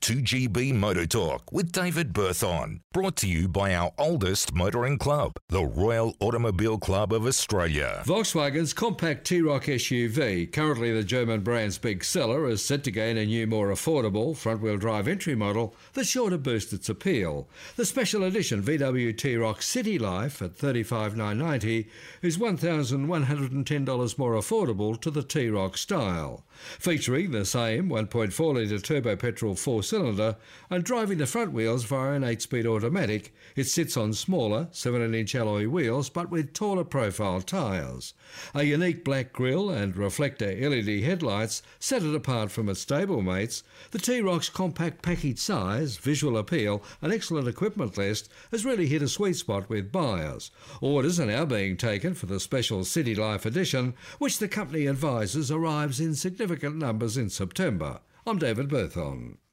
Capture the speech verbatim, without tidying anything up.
two G B Motor Talk with David Berthon. Brought to you by our oldest motoring club, the Royal Automobile Club of Australia. Volkswagen's compact T-Roc S U V, currently the German brand's big seller, is set to gain a new, more affordable front-wheel drive entry model that's sure to boost its appeal. The special edition V W T-Roc City Life at thirty-five thousand nine hundred ninety dollars is one thousand one hundred ten dollars more affordable to the T-Roc style. Featuring the same one point four litre turbo petrol four-cylinder and driving the front wheels via an eight-speed automatic, it sits on smaller seventeen inch alloy wheels but with taller profile tyres. A unique black grille and reflector L E D headlights set it apart from its stablemates. The T-Roc's compact package size, visual appeal and excellent equipment list has really hit a sweet spot with buyers. Orders are now being taken for the special City Life edition, which the company advises arrives in significant numbers in September. I'm David Berthon.